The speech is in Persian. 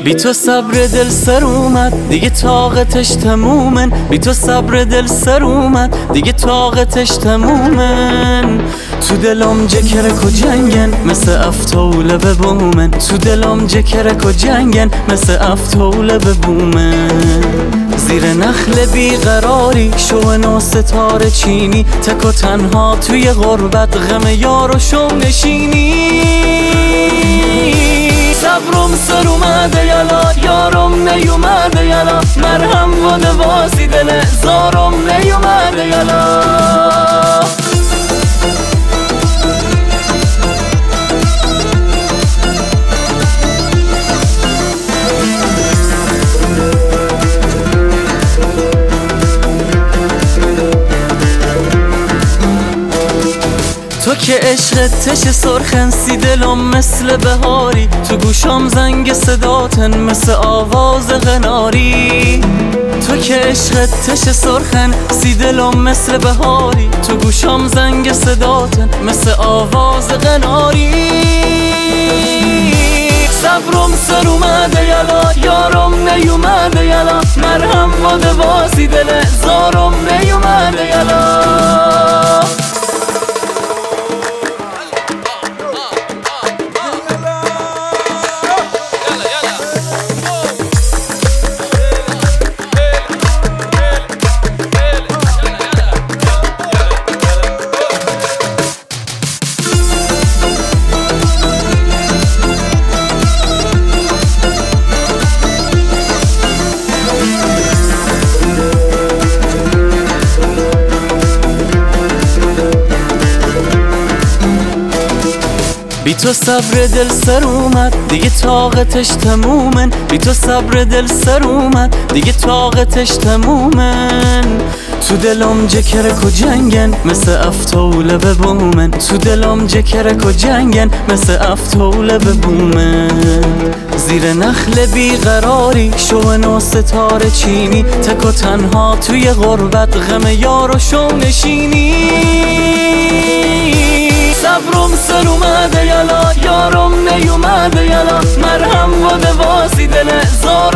بی تو صبر دل سر اومد دیگه طاقتش تمومن، بی تو صبر دل سر اومد دیگه طاقتش تمومن. تو دلم جکرک و جنگن مثل افتوله به بومن، تو دلم جکرک و جنگن مثل افتوله به بومن. زیر نخل بیقراری شو ستاره چینی، تک و تنها توی غربت غم یار و شو نشینی. صبرم سر اومده یلا یارم نیومده یلا، مرهم و دواسی دل زارم نیومده یلا. تو که عشقت تش سرخن سی دلم مثل بهاری، تو گوشم زنگ صداتن مثل آواز قناری. تو که عشقت تش سرخن سی دلم مثل بهاری، تو گوشم زنگ صداتن مثل آواز قناری. صبرم سر اومده یلا یارم نیومده یلا، مرهم و دواسی دل زارم نیومده یلا. بی تو صبر دل سر اومد دیگه طاقتش تمومن، بی تو صبر دل سر اومد دیگه طاقتش تمومن. تو دلم جکرک و جنگن مثل افتوله به بومن، تو دلم جکرک و جنگن مثل افتوله به بومن. زیر نخل بیقراری شو ستاره چینی، تک و تنها توی غربت غم یار و شو نشینی. صبرم سر اومده یلا یارم نیومده یلا، مرهم و دواسی دل زار